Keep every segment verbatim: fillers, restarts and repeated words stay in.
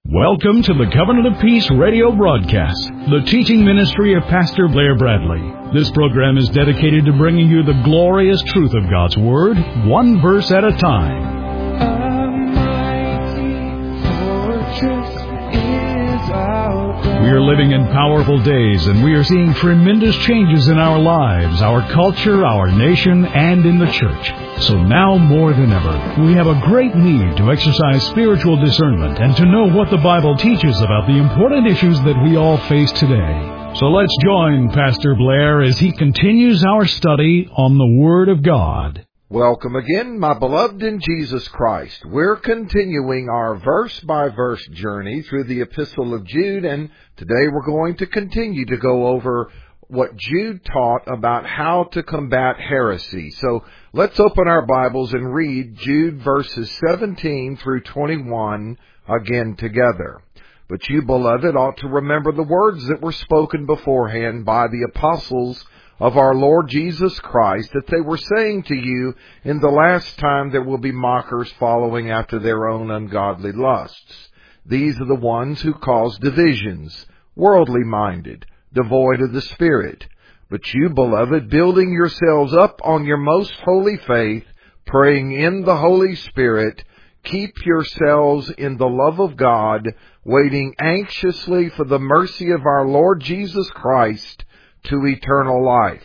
Welcome to the Covenant of Peace radio broadcast, the teaching ministry of Pastor Blair Bradley. This program is dedicated to bringing you the glorious truth of God's Word, one verse at a time. We are living in powerful days, and we are seeing tremendous changes in our lives, our culture, our nation, and in the church. So now more than ever, we have a great need to exercise spiritual discernment and to know what the Bible teaches about the important issues that we all face today. So let's join Pastor Blair as he continues our study on the Word of God. Welcome again, my beloved in Jesus Christ. We're continuing our verse-by-verse journey through the Epistle of Jude, and today we're going to continue to go over what Jude taught about how to combat heresy. So let's open our Bibles and read Jude verses seventeen through twenty-one again together. But you, beloved, ought to remember the words that were spoken beforehand by the apostles of our Lord Jesus Christ, that they were saying to you, in the last time there will be mockers following after their own ungodly lusts. These are the ones who cause divisions, worldly minded, devoid of the Spirit. But you, beloved, building yourselves up on your most holy faith, praying in the Holy Spirit, keep yourselves in the love of God, waiting anxiously for the mercy of our Lord Jesus Christ to eternal life.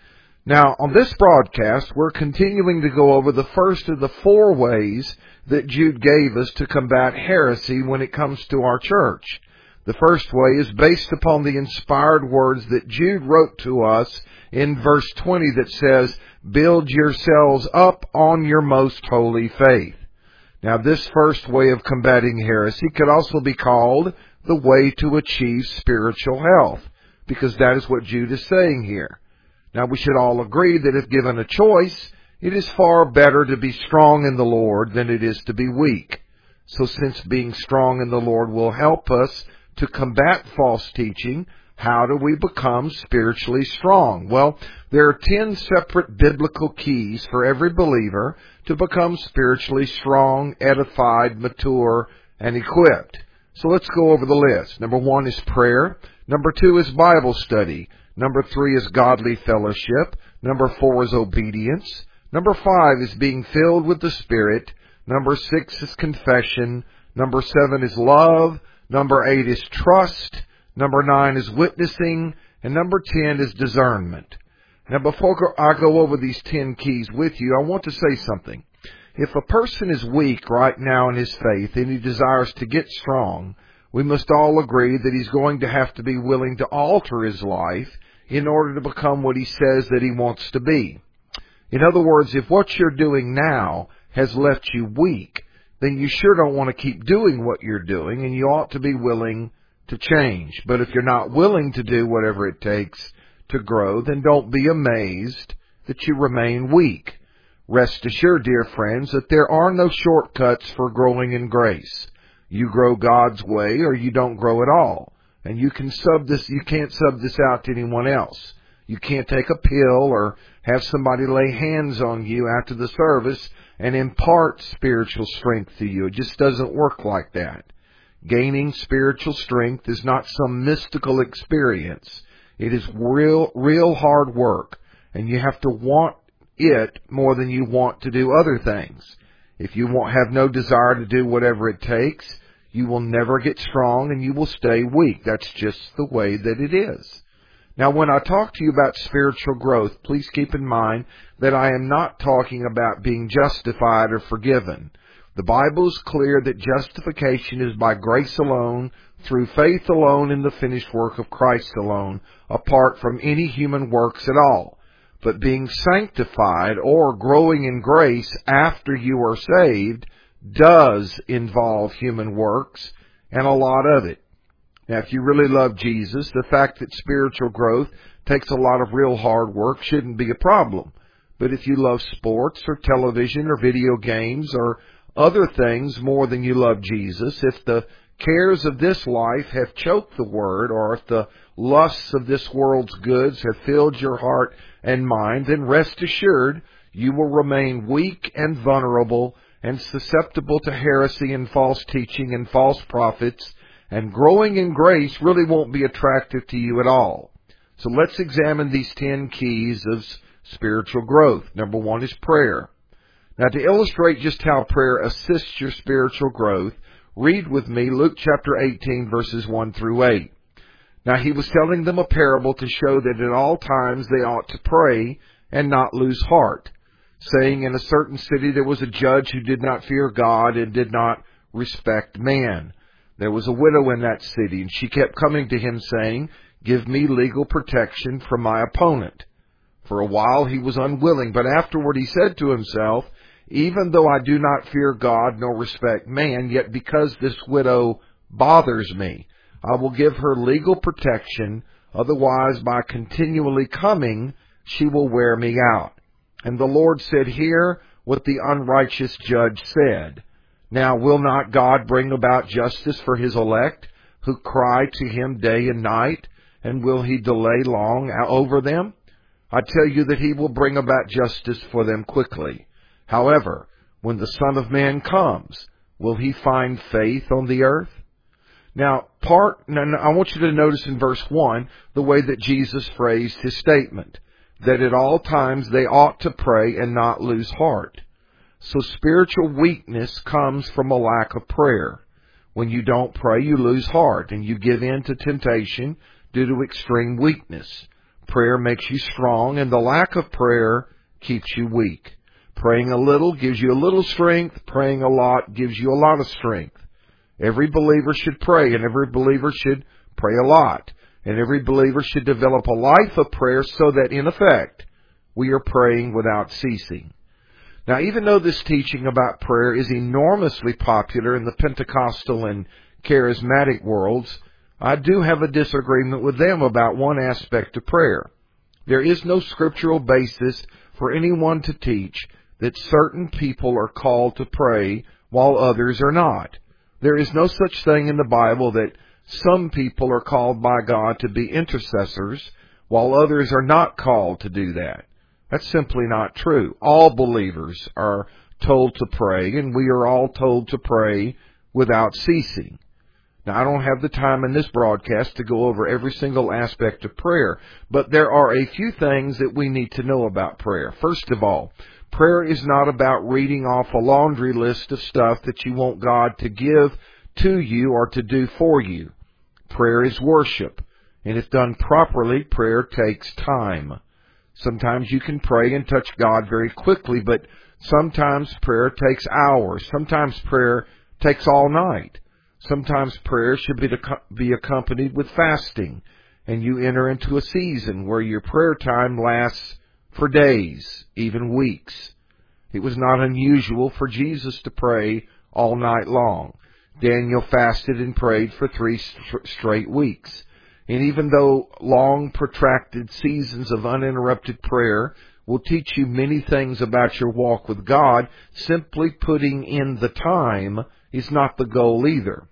Now, on this broadcast, we're continuing to go over the first of the four ways that Jude gave us to combat heresy when it comes to our church. The first way is based upon the inspired words that Jude wrote to us in verse twenty that says, "Build yourselves up on your most holy faith." Now, this first way of combating heresy could also be called the way to achieve spiritual health, because that is what Jude is saying here. Now, we should all agree that if given a choice, it is far better to be strong in the Lord than it is to be weak. So since being strong in the Lord will help us to combat false teaching, how do we become spiritually strong? Well, there are ten separate biblical keys for every believer to become spiritually strong, edified, mature, and equipped. So let's go over the list. Number one is prayer. Number two is Bible study. Number three is godly fellowship. Number four is obedience. Number five is being filled with the Spirit. Number six is confession. Number seven is love. Number eight is trust. Number nine is witnessing. And number ten is discernment. Now, before I go over these ten keys with you, I want to say something. If a person is weak right now in his faith and he desires to get strong, we must all agree that he's going to have to be willing to alter his life in order to become what he says that he wants to be. In other words, if what you're doing now has left you weak, then you sure don't want to keep doing what you're doing, and you ought to be willing to change. But if you're not willing to do whatever it takes to grow, then don't be amazed that you remain weak. Rest assured, dear friends, that there are no shortcuts for growing in grace. You grow God's way or you don't grow at all. And you can sub this, you can't sub this out to anyone else. You can't take a pill or have somebody lay hands on you after the service and impart spiritual strength to you. It just doesn't work like that. Gaining spiritual strength is not some mystical experience. It is real, real hard work. And you have to want it more than you want to do other things. If you won't have no desire to do whatever it takes, you will never get strong and you will stay weak. That's just the way that it is. Now, when I talk to you about spiritual growth, please keep in mind that I am not talking about being justified or forgiven. The Bible is clear that justification is by grace alone, through faith alone, in the finished work of Christ alone, apart from any human works at all. But being sanctified or growing in grace after you are saved does involve human works, and a lot of it. Now, if you really love Jesus, the fact that spiritual growth takes a lot of real hard work shouldn't be a problem. But if you love sports or television or video games or other things more than you love Jesus, if the cares of this life have choked the Word, or if the lusts of this world's goods have filled your heart and mind, then rest assured you will remain weak and vulnerable and susceptible to heresy and false teaching and false prophets, and growing in grace really won't be attractive to you at all. So let's examine these ten keys of spiritual growth. Number one is prayer. Now, to illustrate just how prayer assists your spiritual growth, read with me Luke chapter eighteen, verses one through eight. Now, he was telling them a parable to show that at all times they ought to pray and not lose heart, saying, in a certain city there was a judge who did not fear God and did not respect man. There was a widow in that city, and she kept coming to him saying, give me legal protection from my opponent. For a while he was unwilling, but afterward he said to himself, even though I do not fear God nor respect man, yet because this widow bothers me, I will give her legal protection, otherwise by continually coming she will wear me out. And the Lord said, hear what the unrighteous judge said. Now will not God bring about justice for his elect, who cry to him day and night, and will he delay long over them? I tell you that he will bring about justice for them quickly. However, when the Son of Man comes, will he find faith on the earth? Now, part, now, I want you to notice in verse one the way that Jesus phrased his statement, that at all times they ought to pray and not lose heart. So spiritual weakness comes from a lack of prayer. When you don't pray, you lose heart, and you give in to temptation due to extreme weakness. Prayer makes you strong, and the lack of prayer keeps you weak. Praying a little gives you a little strength. Praying a lot gives you a lot of strength. Every believer should pray, and every believer should pray a lot. And every believer should develop a life of prayer so that, in effect, we are praying without ceasing. Now, even though this teaching about prayer is enormously popular in the Pentecostal and charismatic worlds, I do have a disagreement with them about one aspect of prayer. There is no scriptural basis for anyone to teach that certain people are called to pray while others are not. There is no such thing in the Bible that some people are called by God to be intercessors while others are not called to do that. That's simply not true. All believers are told to pray, and we are all told to pray without ceasing. Now, I don't have the time in this broadcast to go over every single aspect of prayer, but there are a few things that we need to know about prayer. First of all, prayer is not about reading off a laundry list of stuff that you want God to give to you or to do for you. Prayer is worship, and if done properly, prayer takes time. Sometimes you can pray and touch God very quickly, but sometimes prayer takes hours. Sometimes prayer takes all night. Sometimes prayer should be, to be accompanied with fasting, and you enter into a season where your prayer time lasts for days, even weeks. It was not unusual for Jesus to pray all night long. Daniel fasted and prayed for three straight weeks. And even though long, protracted seasons of uninterrupted prayer will teach you many things about your walk with God, simply putting in the time is not the goal either.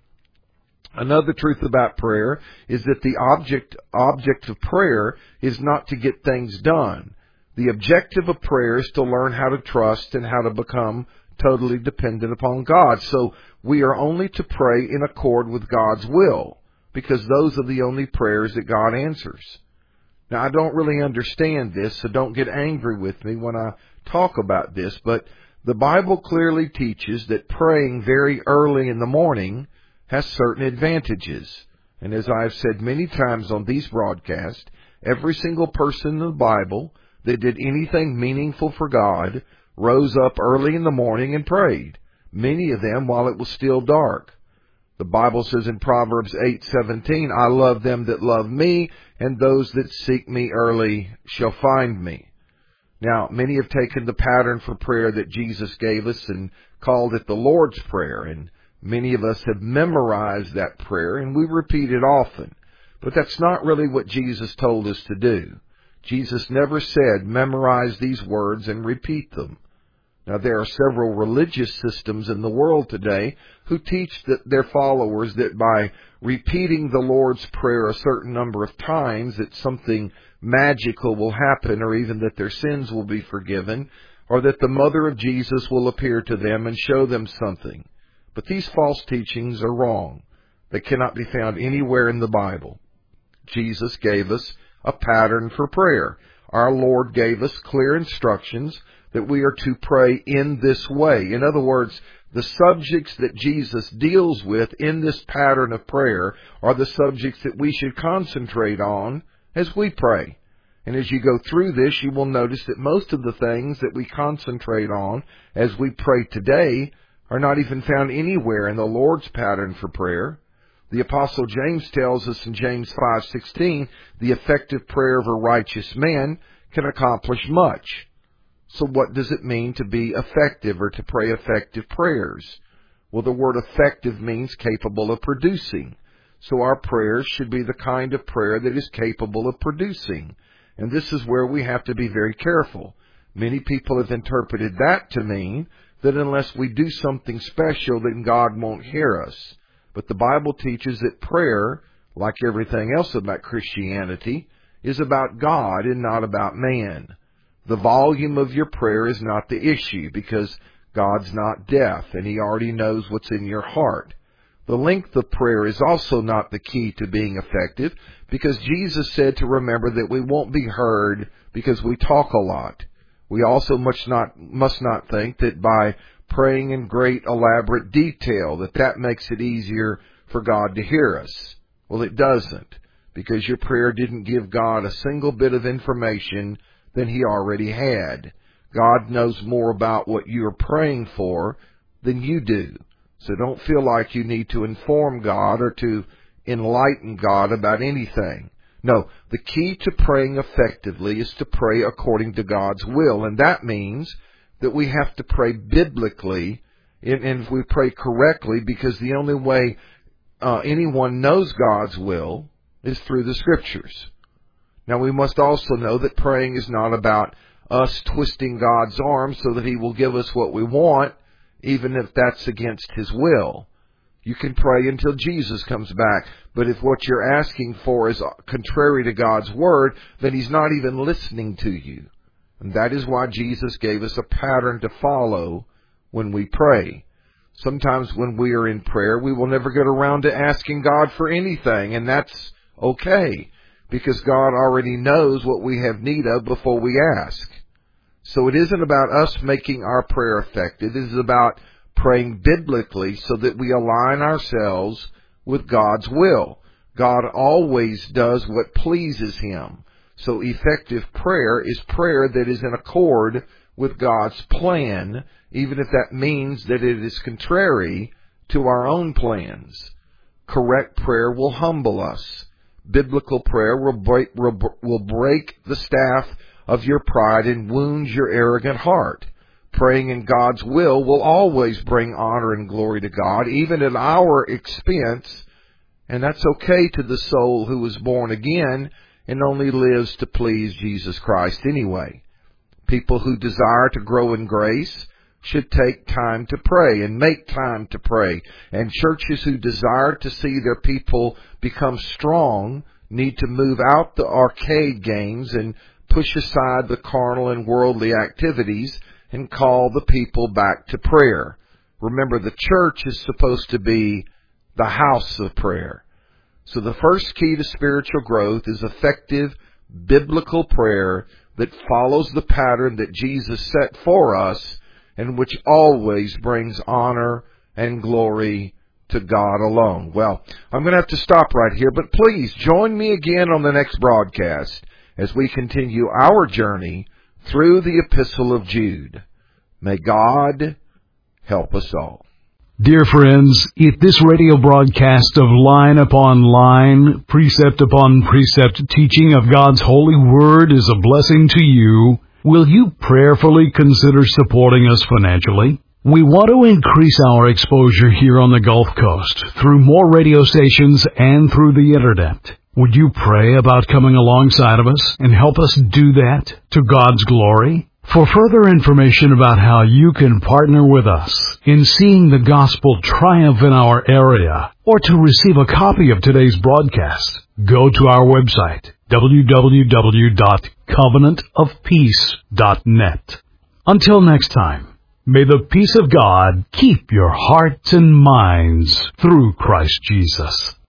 Another truth about prayer is that the object, object of prayer is not to get things done. The objective of prayer is to learn how to trust and how to become totally dependent upon God. So we are only to pray in accord with God's will, because those are the only prayers that God answers. Now, I don't really understand this, so don't get angry with me when I talk about this, but the Bible clearly teaches that praying very early in the morning has certain advantages. And as I've said many times on these broadcasts, every single person in the Bible that did anything meaningful for God rose up early in the morning and prayed, many of them while it was still dark. The Bible says in Proverbs eight seventeen, I love them that love me, and those that seek me early shall find me. Now, many have taken the pattern for prayer that Jesus gave us and called it the Lord's Prayer, and many of us have memorized that prayer, and we repeat it often. But that's not really what Jesus told us to do. Jesus never said, memorize these words and repeat them. Now, there are several religious systems in the world today who teach that their followers that by repeating the Lord's Prayer a certain number of times that something magical will happen, or even that their sins will be forgiven, or that the mother of Jesus will appear to them and show them something. But these false teachings are wrong. They cannot be found anywhere in the Bible. Jesus gave us a pattern for prayer. Our Lord gave us clear instructions that we are to pray in this way. In other words, the subjects that Jesus deals with in this pattern of prayer are the subjects that we should concentrate on as we pray. And as you go through this, you will notice that most of the things that we concentrate on as we pray today are not even found anywhere in the Lord's pattern for prayer. The Apostle James tells us in James five sixteen, the effective prayer of a righteous man can accomplish much. So what does it mean to be effective or to pray effective prayers? Well, the word effective means capable of producing. So our prayers should be the kind of prayer that is capable of producing. And this is where we have to be very careful. Many people have interpreted that to mean that unless we do something special, then God won't hear us. But the Bible teaches that prayer, like everything else about Christianity, is about God and not about man. The volume of your prayer is not the issue, because God's not deaf and He already knows what's in your heart. The length of prayer is also not the key to being effective, because Jesus said to remember that we won't be heard because we talk a lot. We also must not, must not think that by praying in great elaborate detail that that makes it easier for God to hear us. Well, it doesn't, because your prayer didn't give God a single bit of information than He already had. God knows more about what you're praying for than you do. So don't feel like you need to inform God or to enlighten God about anything. No, the key to praying effectively is to pray according to God's will. And that means that we have to pray biblically, and if we pray correctly, because the only way uh, anyone knows God's will is through the Scriptures. Now, we must also know that praying is not about us twisting God's arm so that He will give us what we want, even if that's against His will. You can pray until Jesus comes back, but if what you're asking for is contrary to God's Word, then He's not even listening to you. And that is why Jesus gave us a pattern to follow when we pray. Sometimes when we are in prayer, we will never get around to asking God for anything, and that's okay, because God already knows what we have need of before we ask. So it isn't about us making our prayer effective. It is about praying biblically so that we align ourselves with God's will. God always does what pleases Him. So effective prayer is prayer that is in accord with God's plan, even if that means that it is contrary to our own plans. Correct prayer will humble us. Biblical prayer will break, will break the staff of your pride and wound your arrogant heart. Praying in God's will will always bring honor and glory to God, even at our expense, and that's okay to the soul who is born again and only lives to please Jesus Christ anyway. People who desire to grow in grace should take time to pray and make time to pray. And churches who desire to see their people become strong need to move out the arcade games and push aside the carnal and worldly activities and call the people back to prayer. Remember, the church is supposed to be the house of prayer. So the first key to spiritual growth is effective biblical prayer that follows the pattern that Jesus set for us and which always brings honor and glory to God alone. Well, I'm going to have to stop right here, but please join me again on the next broadcast as we continue our journey through the Epistle of Jude. May God help us all. Dear friends, if this radio broadcast of line upon line, precept upon precept teaching of God's holy word is a blessing to you, will you prayerfully consider supporting us financially? We want to increase our exposure here on the Gulf Coast through more radio stations and through the Internet. Would you pray about coming alongside of us and help us do that to God's glory? For further information about how you can partner with us in seeing the gospel triumph in our area, or to receive a copy of today's broadcast, go to our website, w w w dot covenant of peace dot net. Until next time, may the peace of God keep your hearts and minds through Christ Jesus.